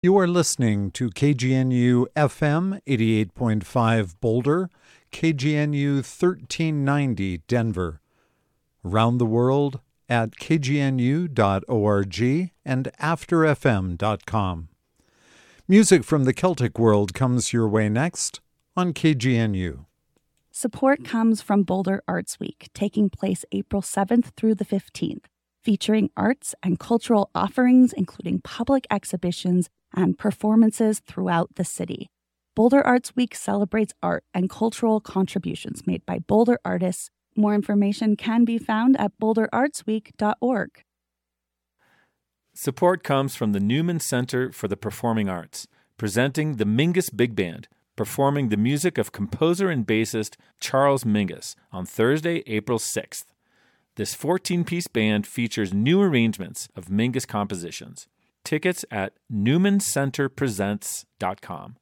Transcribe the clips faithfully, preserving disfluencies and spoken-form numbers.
You are listening to K G N U F M eighty-eight point five Boulder, K G N U thirteen ninety Denver. Around the world at k g n u dot org and after f m dot com. Music from the Celtic world comes your way next on K G N U. Support comes from Boulder Arts Week, taking place April seventh through the fifteenth, featuring arts and cultural offerings, including public exhibitions and performances throughout the city. Boulder Arts Week celebrates art and cultural contributions made by Boulder artists. More information can be found at boulder arts week dot org. Support comes from the Newman Center for the Performing Arts, presenting the Mingus Big Band, performing the music of composer and bassist Charles Mingus on Thursday, April sixth. This fourteen-piece band features new arrangements of Mingus compositions. Tickets at newman center presents dot com.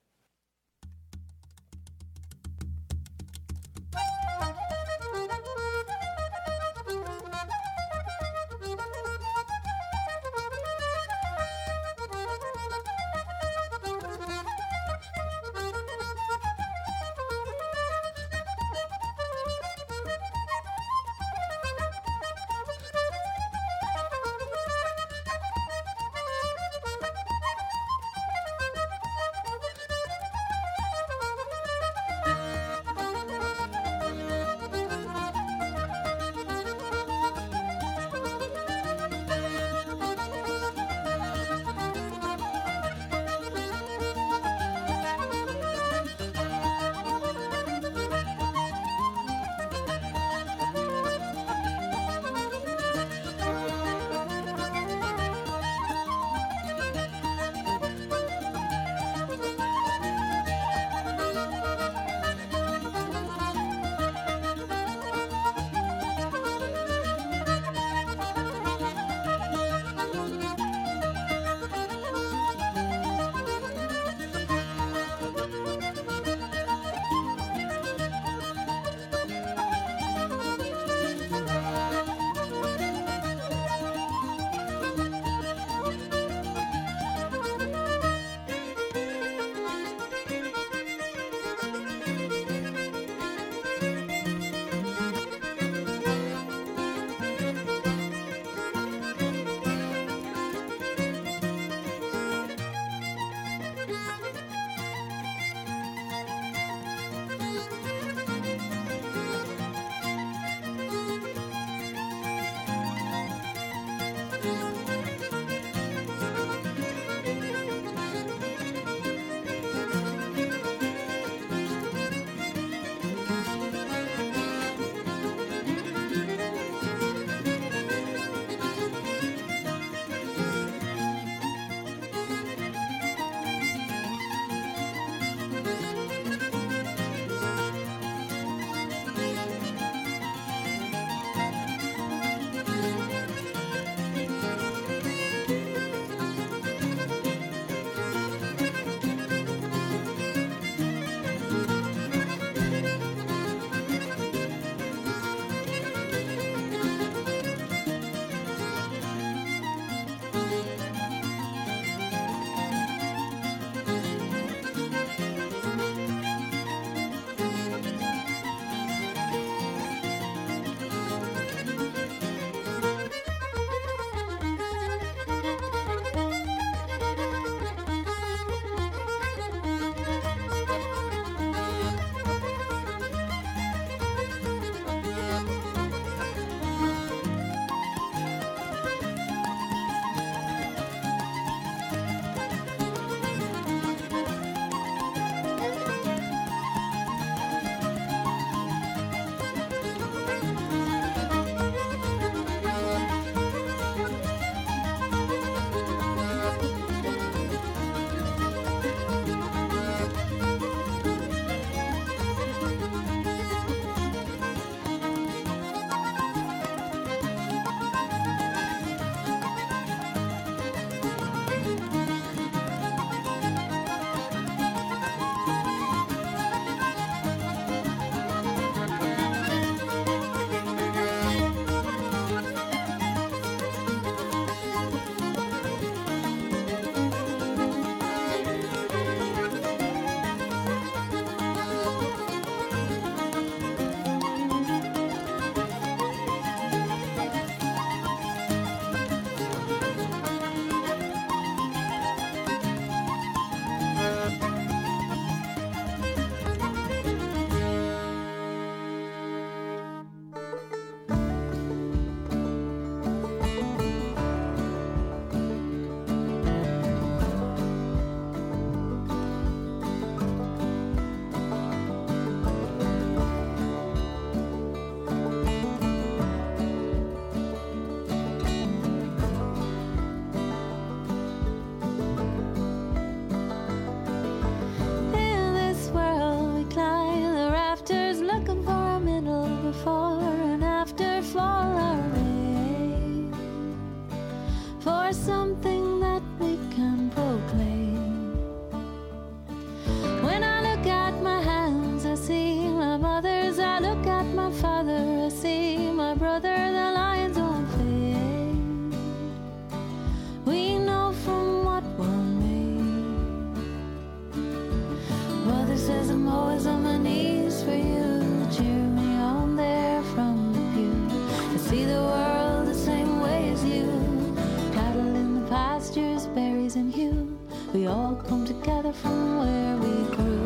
says I'm always on my knees for you, cheer me on there from the pew. I see the world the same way as you, cattle in the pastures, berries and hue. We all come together from where we grew.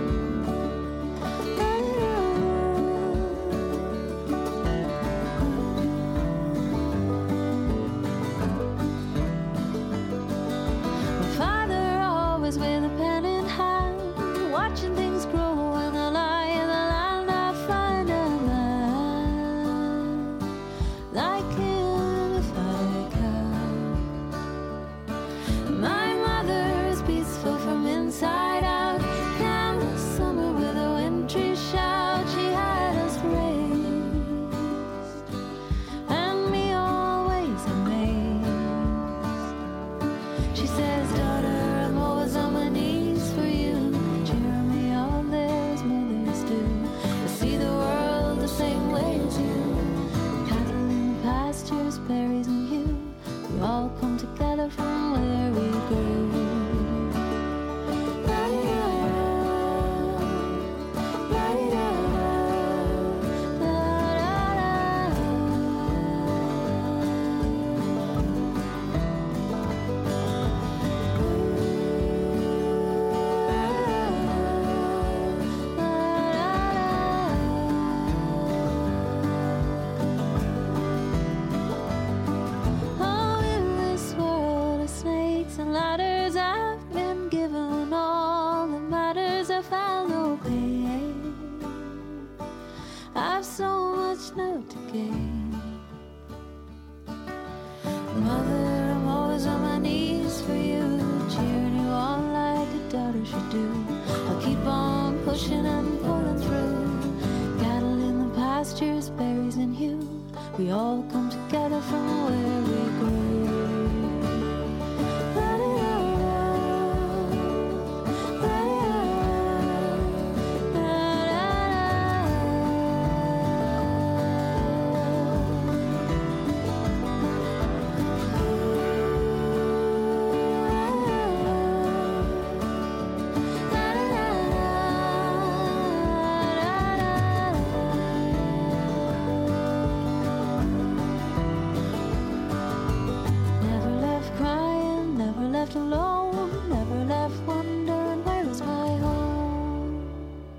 With a pen in hand, watching things grow and the lie in the land. I find a man like him if I can. My mother is peaceful from inside out, can summer with a wintry shout. She had us raised and me always amazed. She says, daughter, on my knees for you, cheer me on there as mothers do. I see the world the same way as you, cattle in the pastures, berries and hue. We all come together from where we grew. I've so much now to gain. Mother, I'm always on my knees for you, cheering you on like a daughter should do. I'll keep on pushing and pulling through, cattle in the pastures, berries and hue. We all come together from where we grew. Alone, never left wondering where is my home.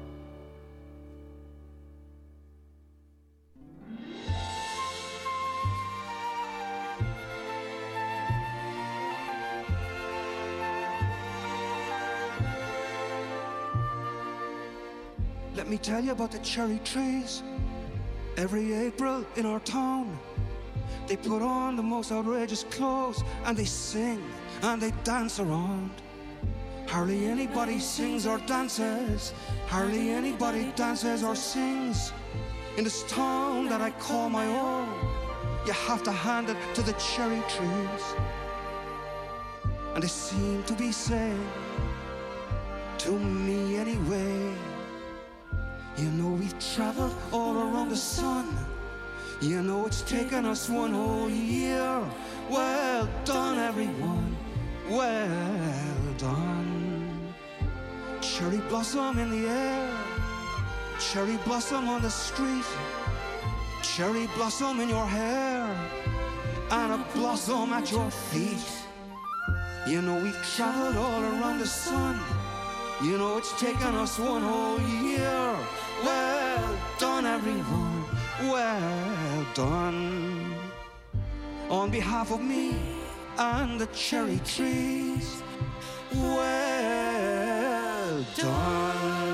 Let me tell you about the cherry trees. Every April in our town, they put on the most outrageous clothes and they sing and they dance around. Hardly anybody sings or dances, hardly anybody dances or sings in this town that I call my own. You have to hand it to the cherry trees, and they seem to be saying to me anyway, you know we've traveled all around the sun, you know it's taken us one whole year. Well done everyone, well done. Cherry blossom in the air, cherry blossom on the street, cherry blossom in your hair, and a blossom at your feet. You know we've traveled all around the sun, you know it's taken us one whole year. Well done everyone, well done. On behalf of me and the cherry trees, well done.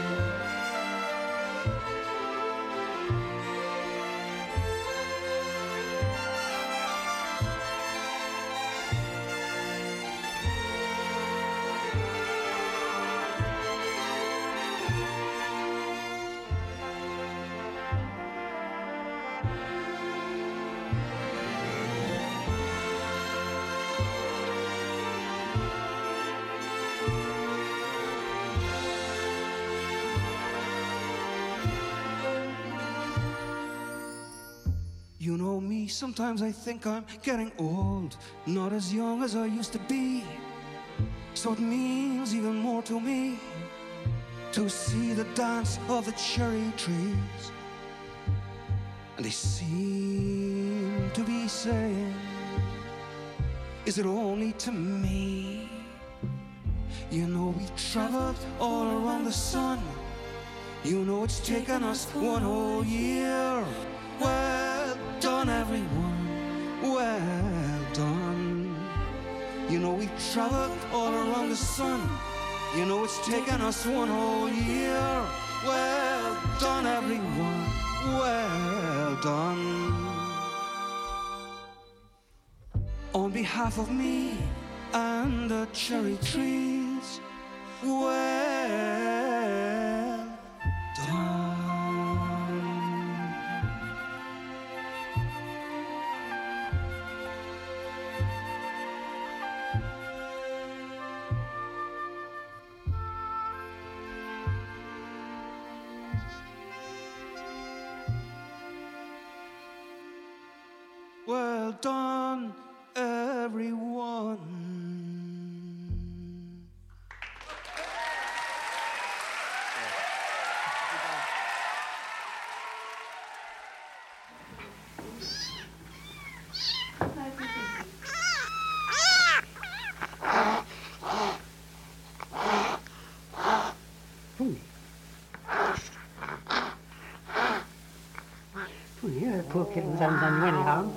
You know me, sometimes I think I'm getting old, not as young as I used to be. So it means even more to me to see the dance of the cherry trees. And they seem to be saying, is it only to me? You know we've traveled all around the sun. You know it's taken us one whole year. Well done, everyone, well done. You know we've traveled all around the sun. You know it's taken us one whole year. Well done, everyone, well done. On behalf of me and the cherry trees, well done. Well done, everyone. Yeah, poor kittens haven't done you any harm.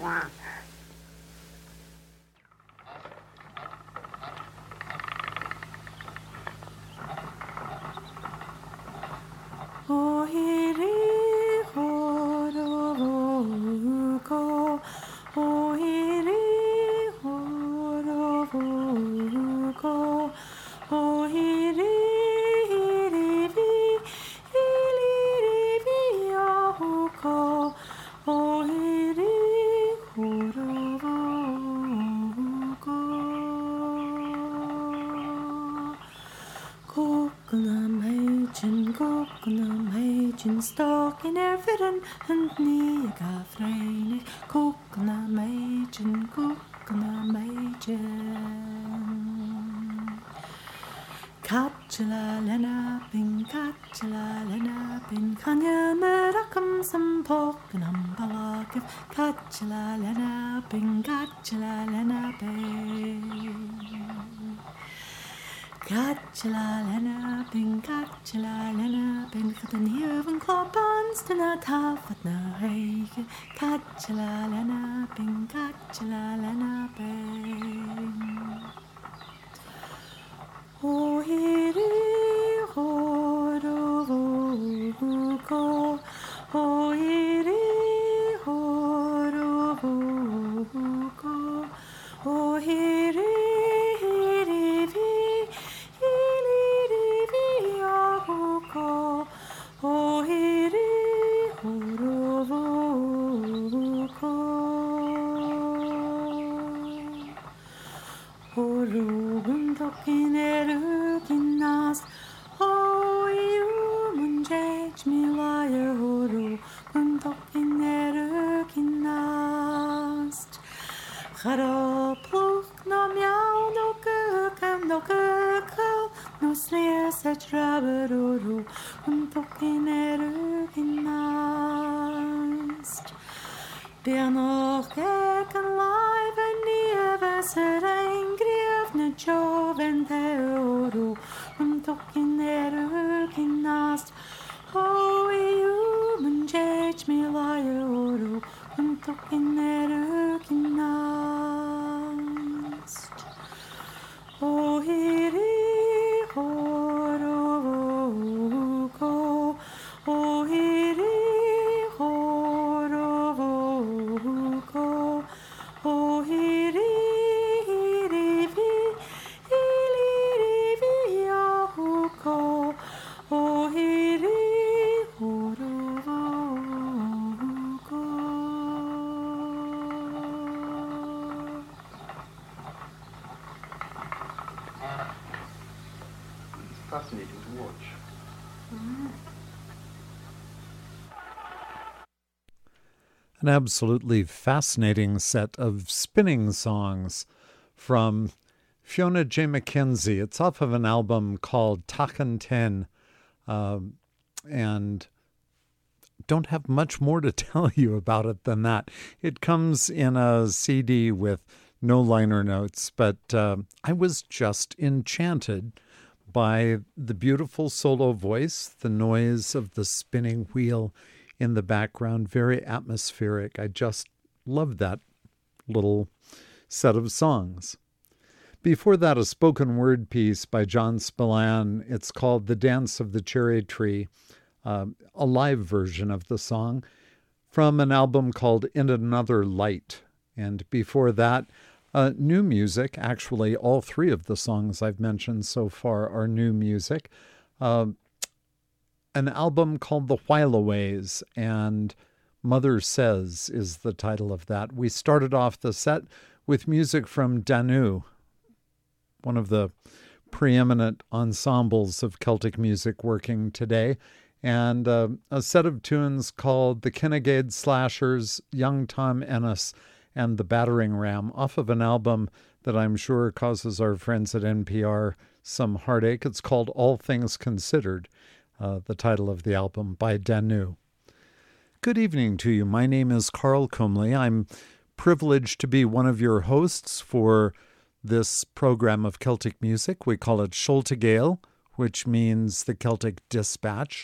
Stokin er fyrren, hund niga freinig, kukna meidjen, kukna meidjen. Katjala lena bin, katjala lena bin, kan je me rakum som poknam balakif, katjala lena bin, katjala lena bin. Katjala lena bin, katjala lena bin, gatan hier van klopans te na tafat na regen. Katjala lena bin, katjala lena bin. O hiri horo vuko, o hiri horo vuko, o hiri hiri vi. O hiri horovuko, horogun tokin eruginast, o iumun jech milayer horogun tokin eruginast. Charo pluk no miau no kukam no kukal, no sneer set rabberoro, un tokin eruginast. Ber noch geken live en nieveser ein grievne joven teoro, un tokin eruginast. O iumun jech milayer oro, un tokin eruginast. O hiri horovuko, o hiri horovuko, o hiri hiri vi, hiri vi yahuko, o hiri horovuko. Fascinating to watch. Mm. An absolutely fascinating set of spinning songs from Fiona J. McKenzie. It's off of an album called Takan Ten, Um, and don't have much more to tell you about it than that. It comes in a C D with no liner notes, but uh, I was just enchanted by the beautiful solo voice, the noise of the spinning wheel in the background, very atmospheric. I just loved that little set of songs. Before that, a spoken word piece by John Spillane. It's called The Dance of the Cherry Tree, uh, a live version of the song from an album called In Another Light. And before that, uh, new music. Actually, all three of the songs I've mentioned so far are new music. Uh, an album called The Whileaways, and Mother Says is the title of that. We started off the set with music from Danu, one of the preeminent ensembles of Celtic music working today, and uh, a set of tunes called The Kinnegad Slashers, Young Tom Ennis, and The Battering Ram, off of an album that I'm sure causes our friends at N P R some heartache. It's called All Things Considered, uh, the title of the album by Danu. Good evening to you. My name is Carl Comley. I'm privileged to be one of your hosts for this program of Celtic music. We call it Sholtegale, which means the Celtic Dispatch.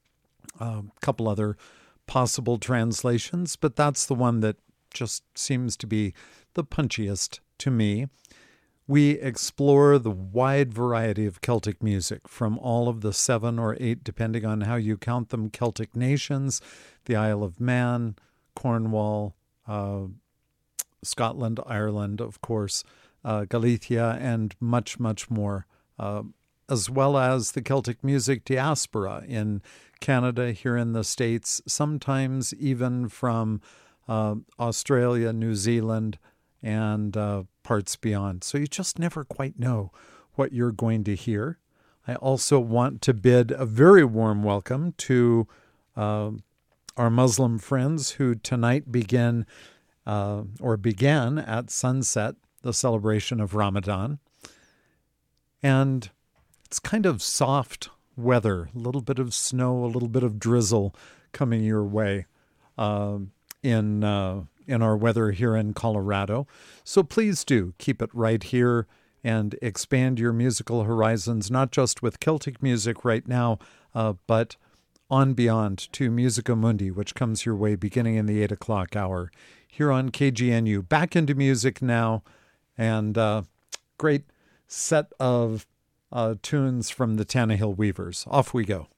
A uh, couple other possible translations, but that's the one that just seems to be the punchiest to me. We explore the wide variety of Celtic music from all of the seven or eight, depending on how you count them, Celtic nations, the Isle of Man, Cornwall, uh, Scotland, Ireland, of course, uh, Galicia, and much, much more, uh, as well as the Celtic music diaspora in Canada, here in the States, sometimes even from uh, Australia, New Zealand, and uh, parts beyond. So you just never quite know what you're going to hear. I also want to bid a very warm welcome to uh, our Muslim friends who tonight begin uh, or began at sunset the celebration of Ramadan. And it's kind of soft weather, a little bit of snow, a little bit of drizzle coming your way uh, in uh, in our weather here in Colorado. So please do keep it right here and expand your musical horizons, not just with Celtic music right now, uh, but on beyond to Musica Mundi, which comes your way beginning in the eight o'clock hour here on K G N U. Back into music now, and uh, great set of uh, tunes from the Tannehill Weavers. Off we go.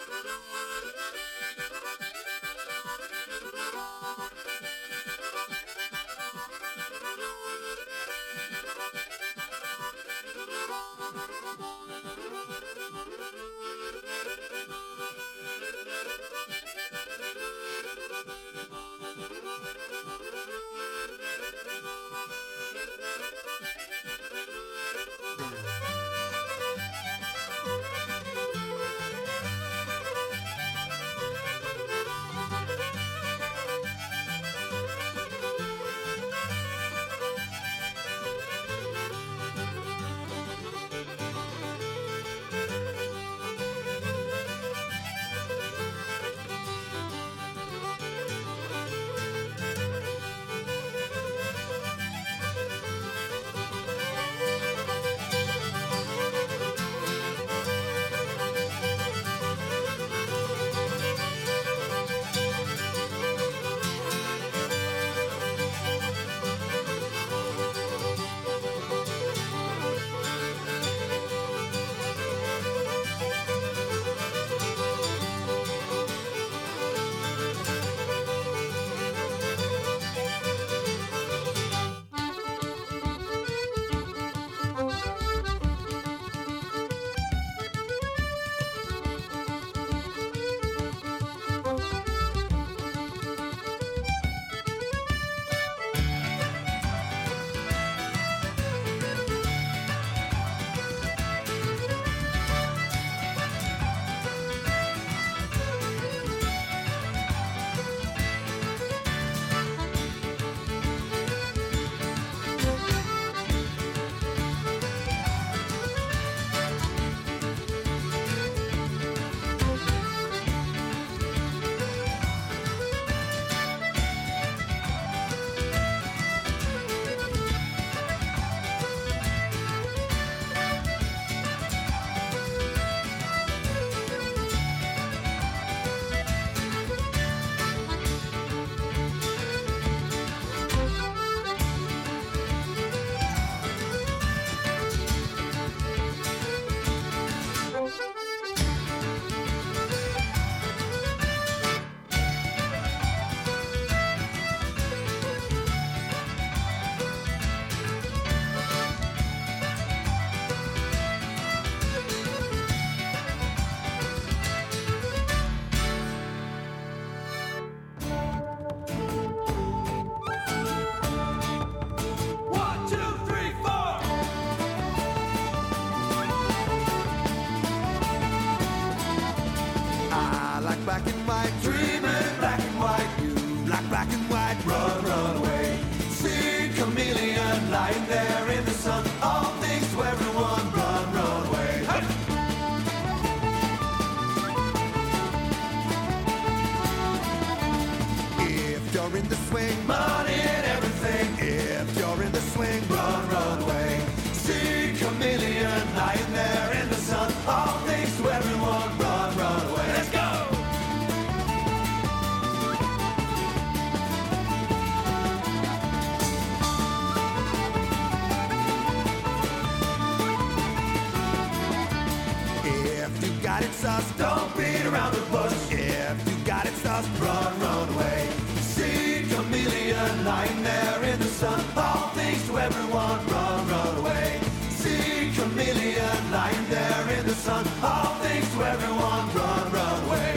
sus, don't beat around the bush. If you got it sus, run, run away. See chameleon lying there in the sun, all things to everyone, run, run away. See chameleon lying there in the sun, all things to everyone, run, run away.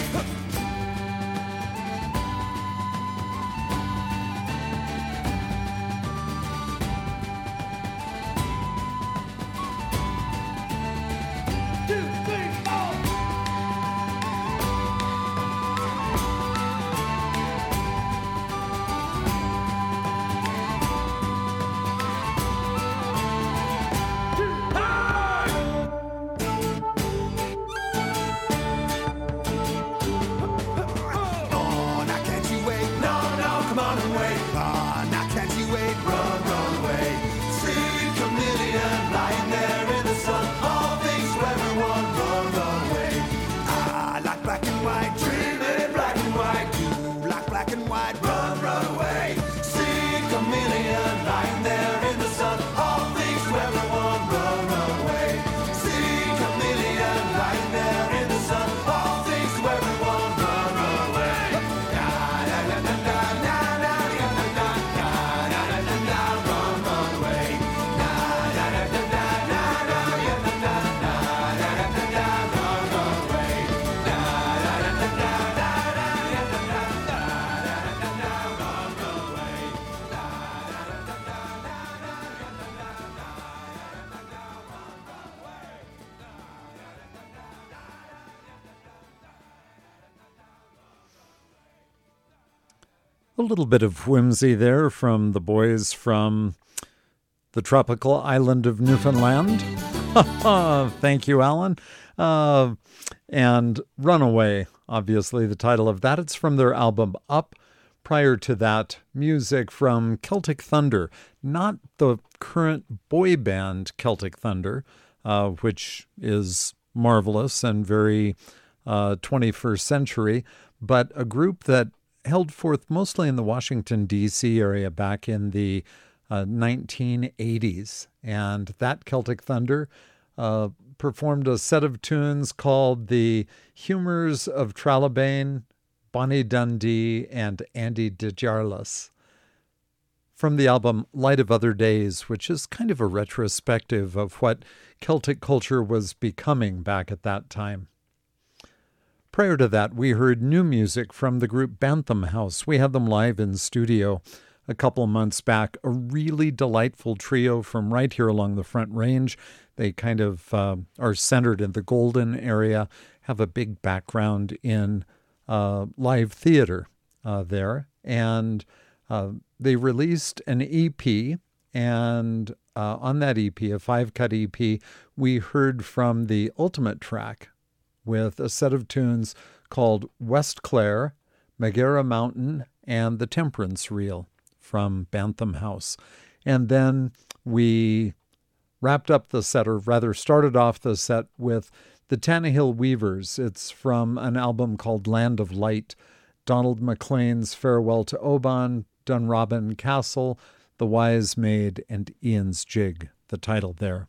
A little bit of whimsy there from the boys from the tropical island of Newfoundland. Thank you, Alan. Uh, and Runaway, obviously the title of that. It's from their album Up. Prior to that, music from Celtic Thunder, not the current boy band Celtic Thunder, uh, which is marvelous and very uh, twenty-first century, but a group that held forth mostly in the Washington, D C area back in the uh, nineteen eighties. And that Celtic Thunder uh, performed a set of tunes called The Humours of Trallabane, Bonnie Dundee, and Andy DeJarlis, from the album Light of Other Days, which is kind of a retrospective of what Celtic culture was becoming back at that time. Prior to that, we heard new music from the group Bantam House. We had them live in studio a couple months back, a really delightful trio from right here along the Front Range. They kind of uh, are centered in the Golden area, have a big background in Uh, live theater uh, there, and uh, they released an E P, and uh, on that E P, a five-cut E P, we heard from the ultimate track with a set of tunes called West Clare, Megara Mountain, and The Temperance Reel from Bantam House. And then we wrapped up the set, or rather started off the set with the Tannehill Weavers. It's from an album called Land of Light. Donald McLean's Farewell to Oban, Dunrobin Castle, The Wise Maid, and Ian's Jig, the title there.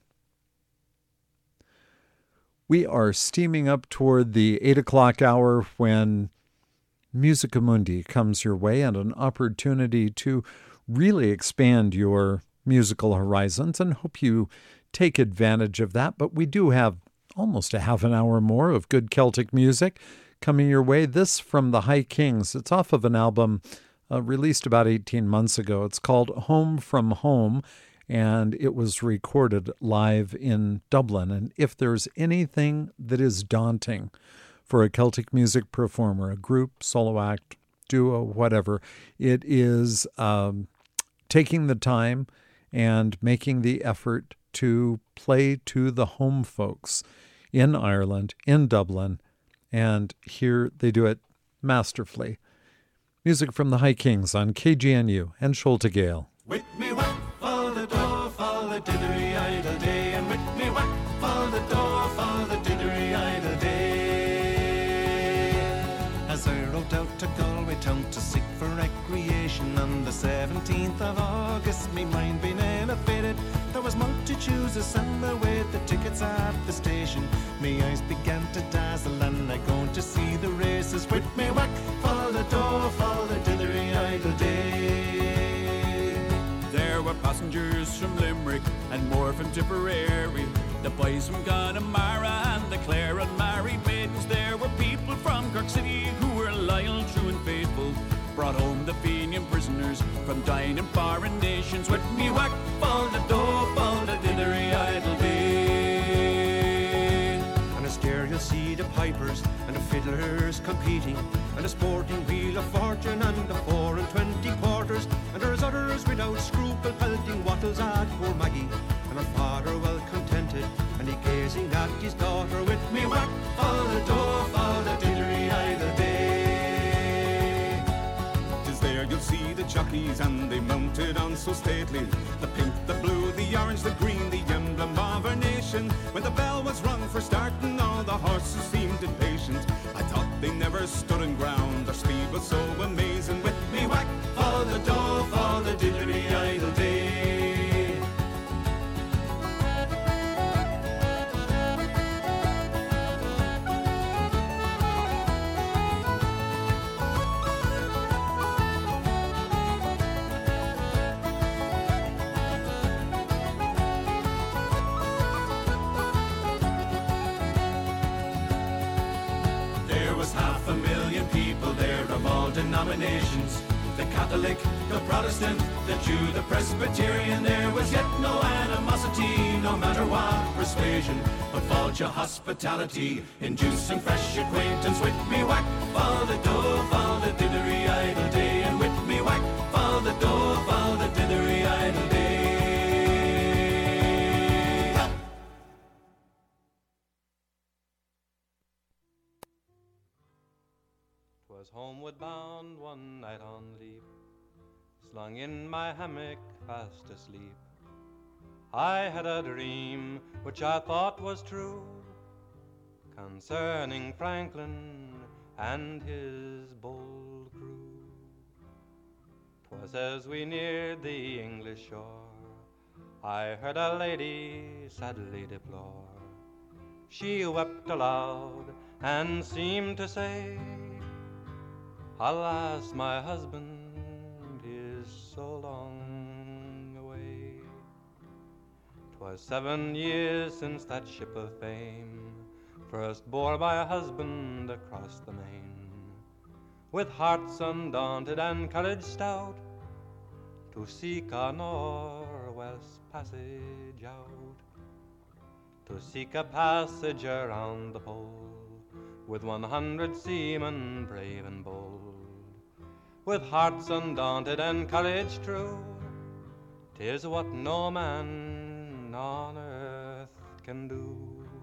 We are steaming up toward the eight o'clock hour when Musica Mundi comes your way, and an opportunity to really expand your musical horizons, and hope you take advantage of that. But we do have almost a half an hour more of good Celtic music coming your way. This from the High Kings. It's off of an album uh, released about eighteen months ago. It's called Home from Home, and it was recorded live in Dublin. And if there's anything that is daunting for a Celtic music performer, a group, solo act, duo, whatever, it is um, taking the time and making the effort to play to the home folks in Ireland, in Dublin, and here they do it masterfully. Music from the High Kings on K G N U and Sholta Gale. With me whack, fall the door, fall the diddery idle day, and with me whack, fall the door, fall the diddery idle day. As I rode out to Galway town to seek for recreation on the seventeenth of August, me mind being elevated. There was multitudes assembled with the tickets at the station. Me eyes began to dazzle and I going to see the races. With me whack, fall the door, fall the dillery idle day. There were passengers from Limerick and more from Tipperary, the boys from Connemara and the Clare and married maidens. There were people from Cork City who were loyal, true and faithful, brought home the Fenian prisoners from dying in foreign nations. With me whack, fall the door, fall the dillery idle day. On a stair you'll see the pipers and the fiddlers competing, and a sporting wheel of fortune and the four and twenty quarters, and there's others without scruple pelting wattles at poor Maggie, and her father well contented and he gazing at his daughter. With me whack, fall the door, fall the dillery idle day. You'll see the jockeys and they mounted on so stately, the pink, the blue, the orange, the green, the emblem of our nation. When the bell was rung for starting, all the horses seemed impatient. I thought they never stood on ground, their speed was so amazing. With me whack, fall the door, fall the dillery idle day. Denominations, the Catholic, the Protestant, the Jew, the Presbyterian. There was yet no animosity, no matter what persuasion, but vulture hospitality, inducing fresh acquaintance. With me whack, fall the door, fall the dillery idle day, and with me 'Twas homeward bound one night on leap, slung in my hammock fast asleep. I had a dream which I thought was true, concerning Franklin and his bold crew. 'Twas as we neared the English shore, I heard a lady sadly deplore. She wept aloud and seemed to say, alas, my husband is so long away. 'Twas seven years since that ship of fame first bore my husband across the main, with hearts undaunted and courage stout, to seek a northwest passage out, to seek a passage around the pole, with one hundred seamen brave and bold, with hearts undaunted and courage true. 'Tis what no man on earth can do.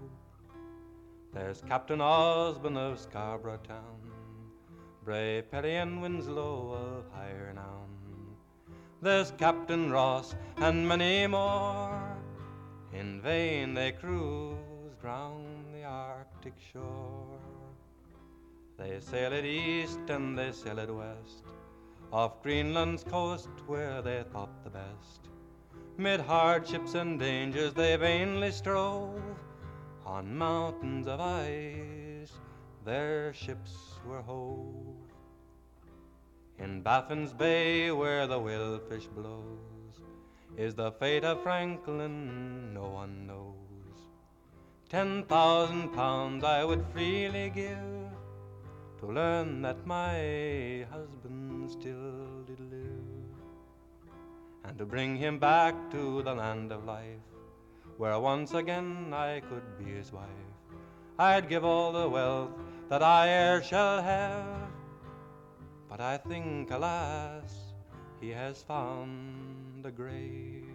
There's Captain Osborne of Scarborough Town, brave Perry and Winslow of high renown. There's Captain Ross and many more. In vain they cruised round the Arctic shore. They sailed east and they sailed west, off Greenland's coast where they thought the best. Mid hardships and dangers they vainly strove, on mountains of ice their ships were hove. In Baffin's Bay where the whalefish blows, is the fate of Franklin no one knows. Ten thousand pounds I would freely give to learn that my husband still did live, and to bring him back to the land of life, where once again I could be his wife. I'd give all the wealth that I e'er shall have, but I think, alas, he has found a grave.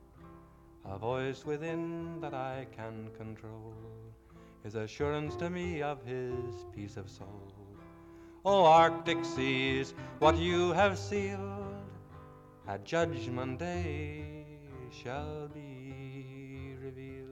A voice within that I can control is assurance to me of his peace of soul. O Arctic seas, what you have sealed at Judgment Day shall be revealed.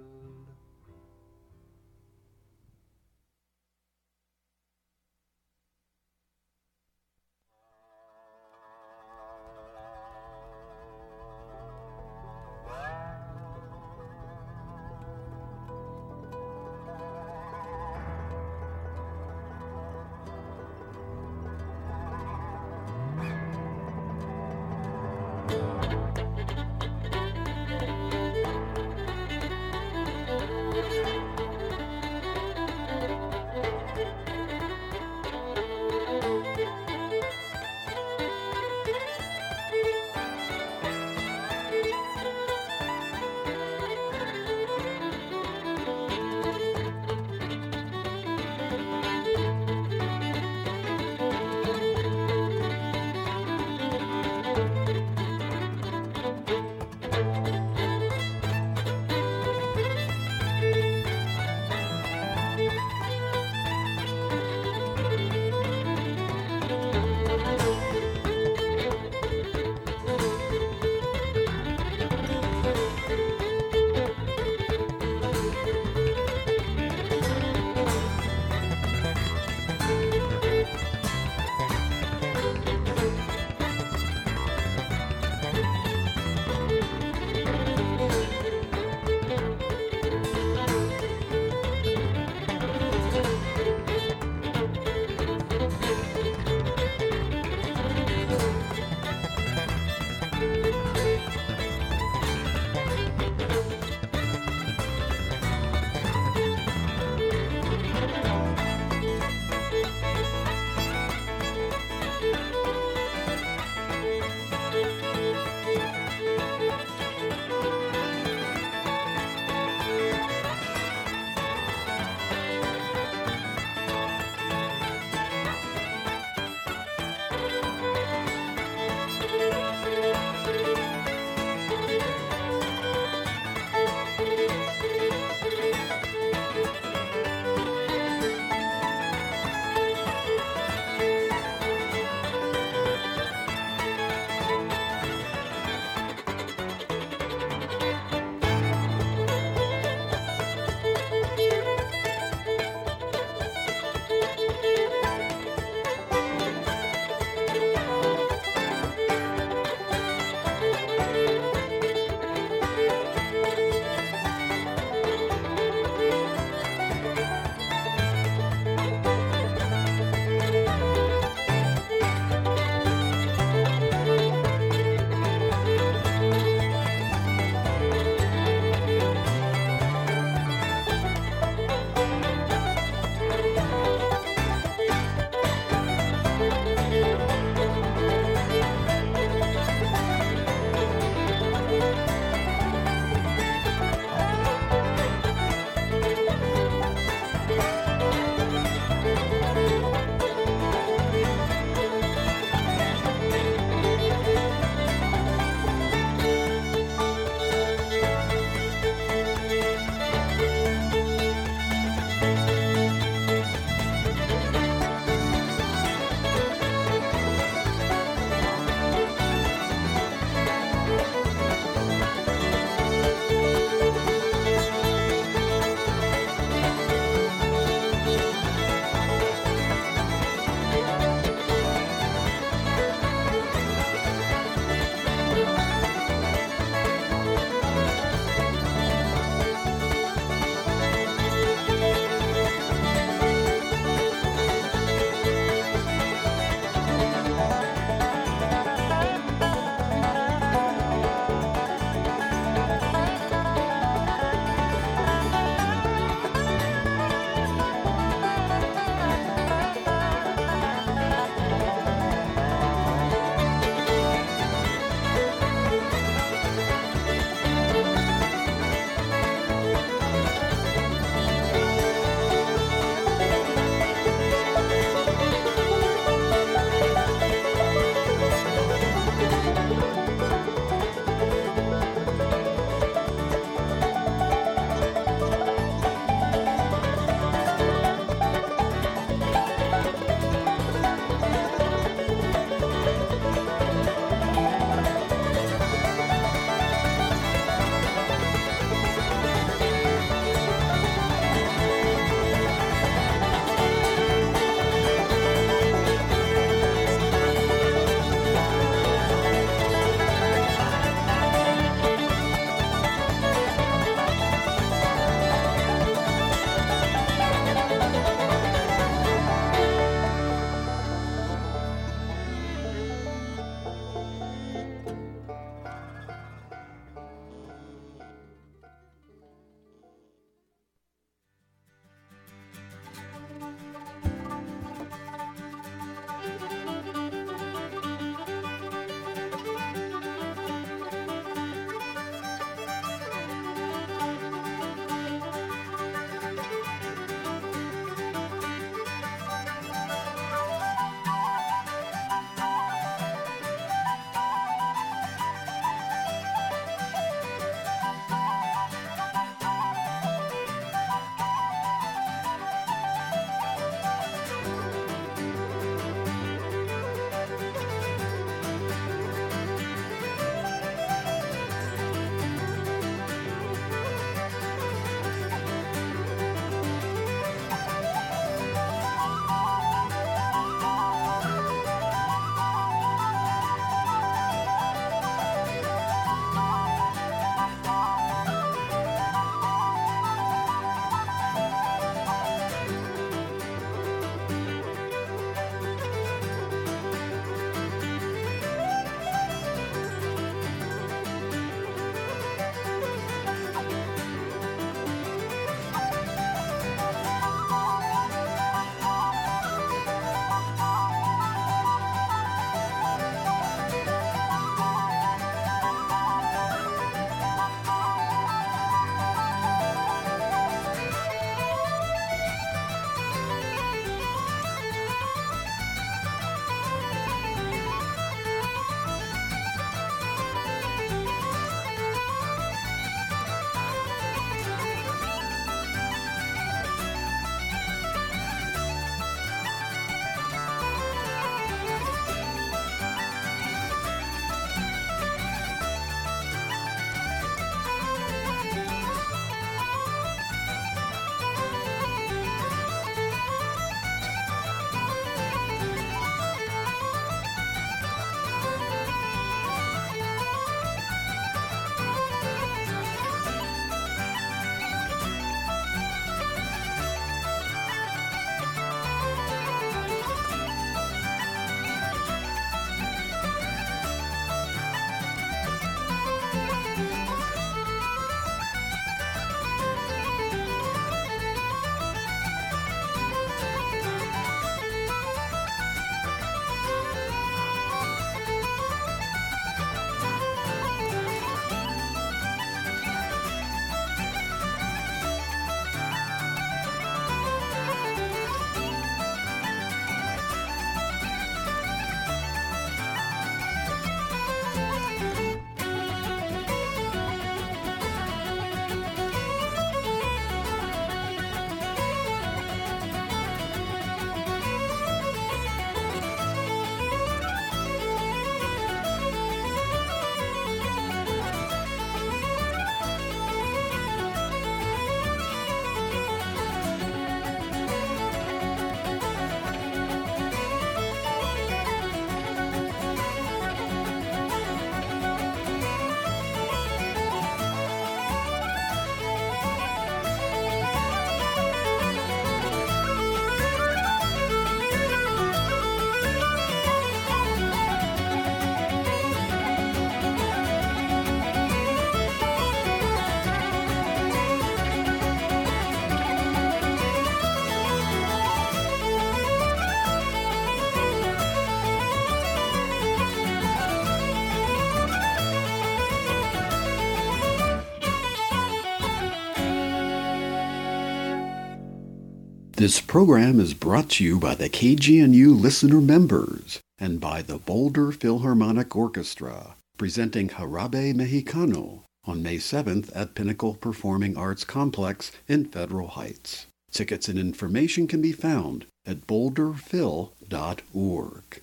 This program is brought to you by the K G N U listener members and by the Boulder Philharmonic Orchestra, presenting Jarabe Mexicano on May seventh at Pinnacle Performing Arts Complex in Federal Heights. Tickets and information can be found at boulder phil dot org.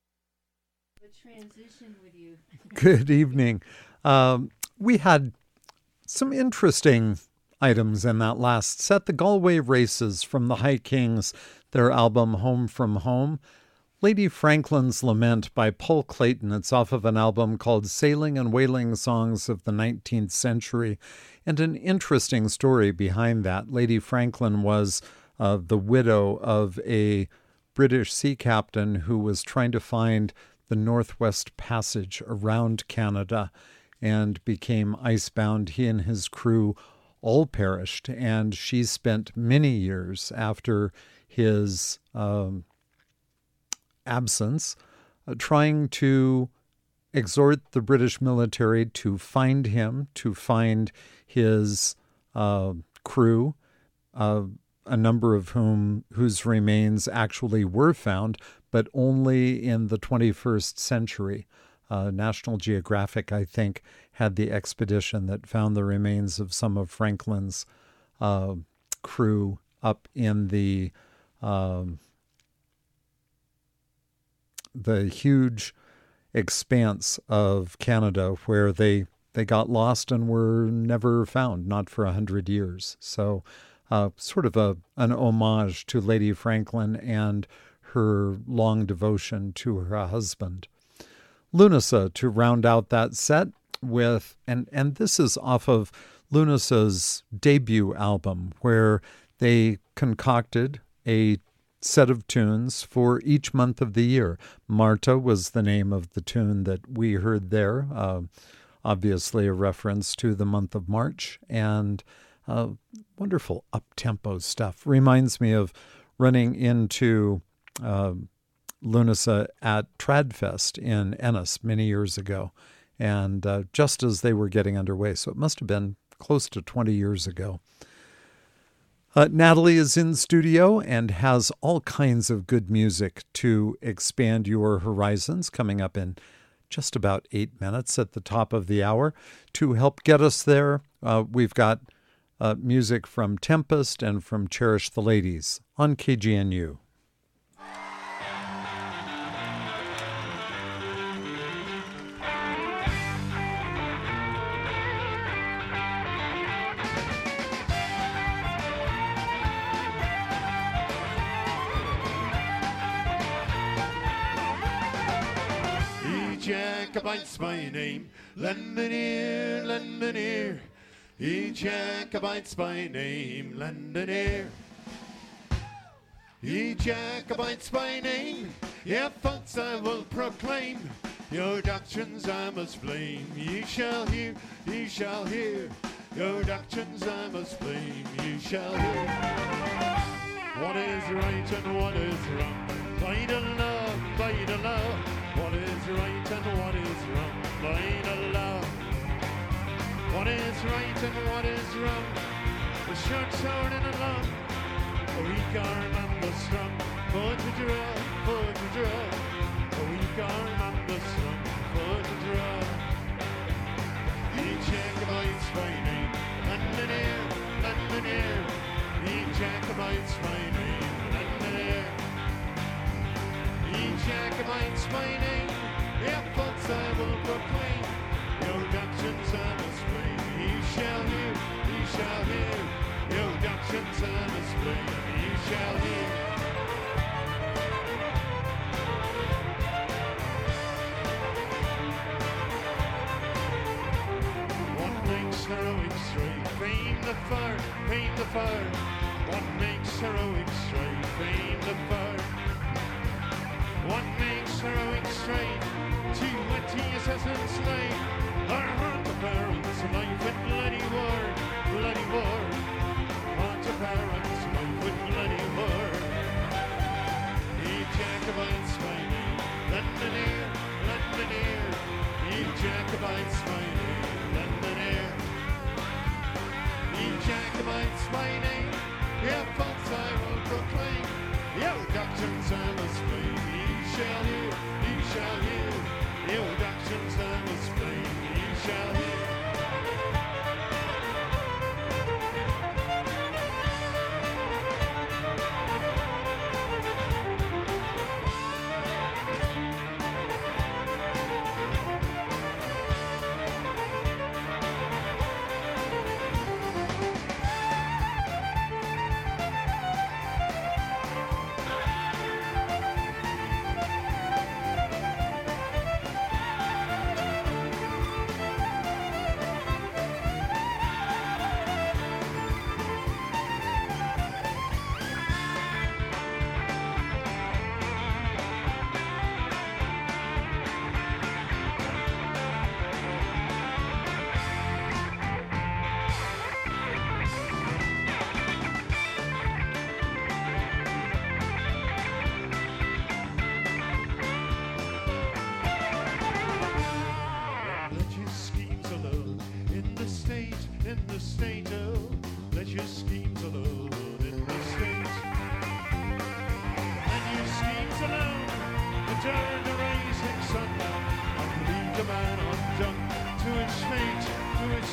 Good evening. Um, we had some interesting items in that last set. The Galway Races from the High Kings, their album Home from Home. Lady Franklin's Lament by Paul Clayton. It's off of an album called Sailing and Whaling Songs of the nineteenth Century. And an interesting story behind that. Lady Franklin was uh, the widow of a British sea captain who was trying to find the Northwest Passage around Canada and became icebound. He and his crew all perished, and she spent many years after his um, absence uh, trying to exhort the British military to find him, to find his uh, crew, uh, a number of whom whose remains actually were found, but only in the twenty-first century. Uh, National Geographic, I think, had the expedition that found the remains of some of Franklin's uh, crew up in the um, the huge expanse of Canada where they they got lost and were never found, not for a hundred years. So uh, sort of a an homage to Lady Franklin and her long devotion to her husband. Lunasa to round out that set with, and, and this is off of Lunasa's debut album, where they concocted a set of tunes for each month of the year. Marta was the name of the tune that we heard there, uh, obviously a reference to the month of March, and uh, wonderful up-tempo stuff. Reminds me of running into uh, Lunasa at Tradfest in Ennis many years ago, and uh, just as they were getting underway, so it must have been close to twenty years ago. Uh, Natalie is in studio and has all kinds of good music to expand your horizons coming up in just about eight minutes at the top of the hour. To help get us there, uh, we've got uh, music from Tempest and from Cherish the Ladies on K G N U. Jacobite's my name, lend an ear, lend an ear. Ye Jacobite's my name, lend an ear. Ye Jacobite's my name, yeah, folks I will proclaim. Your doctrines I must blame. Ye shall hear, ye shall hear. Your doctrines I must blame. Ye shall hear. What is right and what is wrong? By the law, by the law. What is right and what is wrong? By the law. What is right and what is wrong? The short sword and the long, the weak arm and the strong. For to draw, for to draw. The weak arm and the strong. For to draw. Ye Jacobites by name, lend an ear, lend an ear. Ye Jacobites by name, lend an ear. Ye Jacobites by name, yeah, folks I will proclaim. Your doctrines I must blame. Ye shall hear, ye shall hear. Your doctrines I must blame. Ye shall hear. What makes heroic straight? Fame the fire, fame the fire. What makes heroic straight? Fame the fire. What makes heroic straight? Twenty assassins slain. Our heart of parents, life with bloody war, bloody war. Heart of parents, life with bloody war. Ye Jacobites by name, lend an ear, lend an ear. Ye Jacobites by name, lend an ear. Ye Jacobites by name, yeah, folks I will proclaim.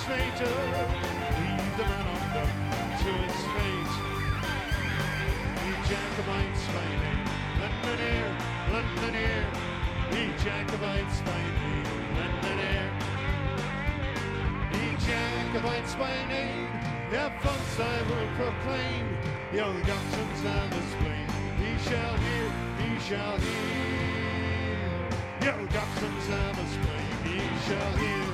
later, leave the man on the to its fate. Ye Jacobites by name, Londoner, Londoner. Ye Jacobites by name, Londoner. Ye Jacobites by name, their faults I will proclaim. Your doctrines are displayed. Ye shall hear, ye shall hear. Your doctrines are displayed. Ye shall hear.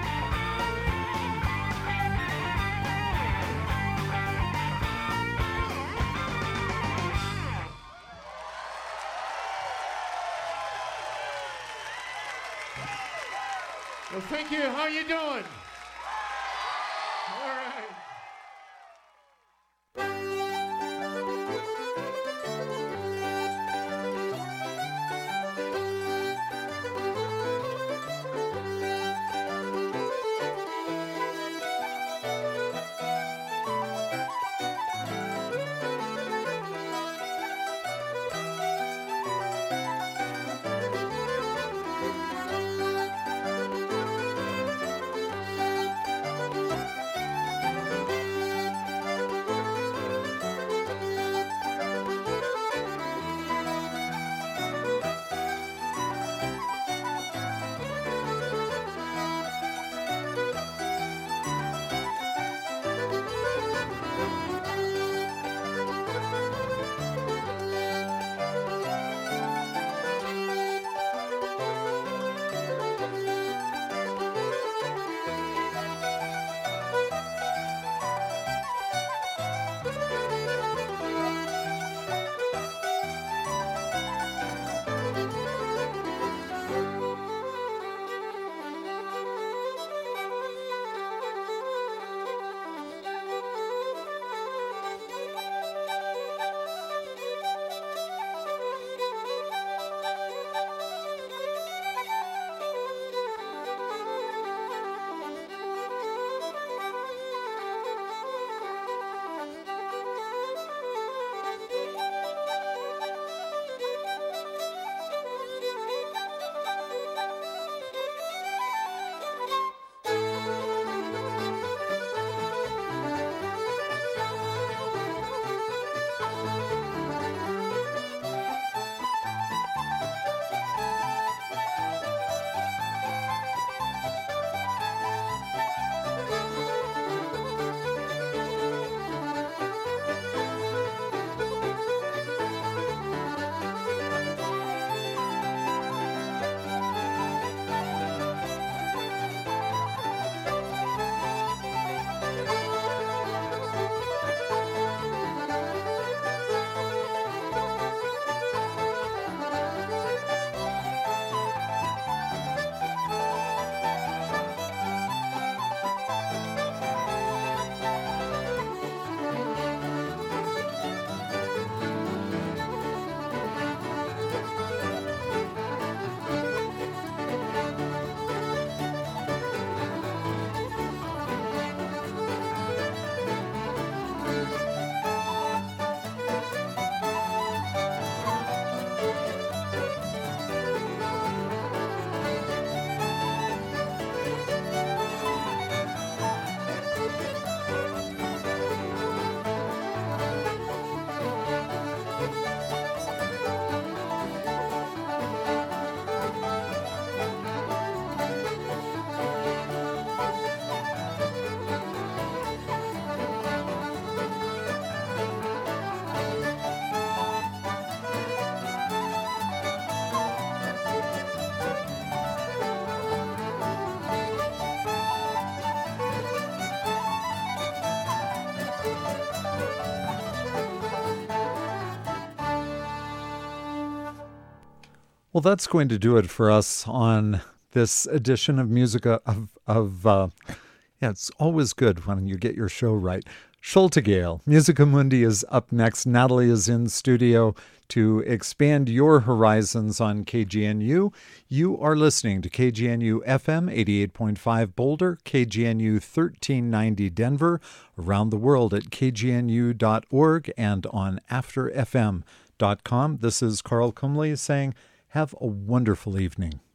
Well, thank you. How you doing? All right. Well, that's going to do it for us on this edition of Musica of, of uh, yeah, it's always good when you get your show right. Schultegale, Musica Mundi is up next. Natalie is in studio to expand your horizons on K G N U. You are listening to K G N U F M eighty-eight point five Boulder, K G N U thirteen ninety Denver, around the world at K G N U dot org and on after F M dot com. This is Carl Cumley saying, have a wonderful evening.